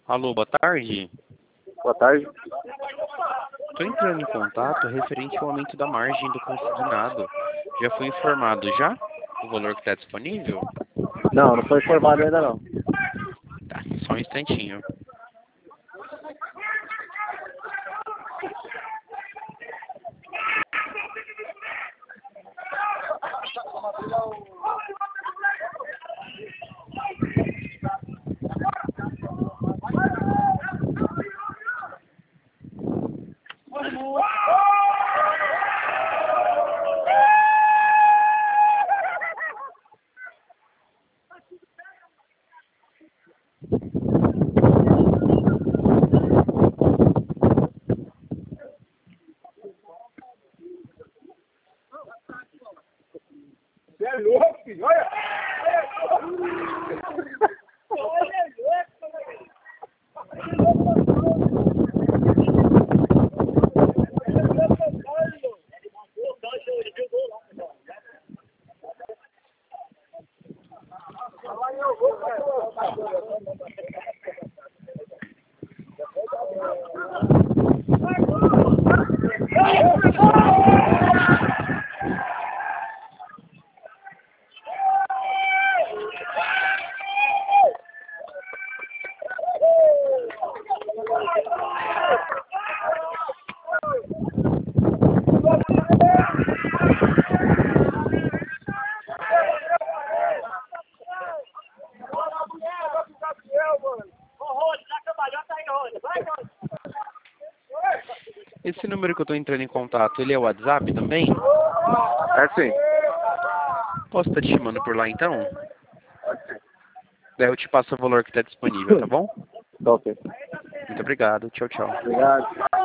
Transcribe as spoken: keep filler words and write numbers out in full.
Alô, boa tarde. Boa tarde. Estou entrando em contato referente ao aumento da margem do consignado. Já foi informado já o valor que está disponível? Não, não foi informado ainda não. Tá, só um instantinho. Você é louco, filho, olha! Esse número que eu estou entrando em contato, ele é o WhatsApp também? É sim. Posso estar te chamando por lá então? Daí eu te passo o valor que está disponível, tá bom? Tá ok. Muito obrigado. Tchau, tchau. Obrigado.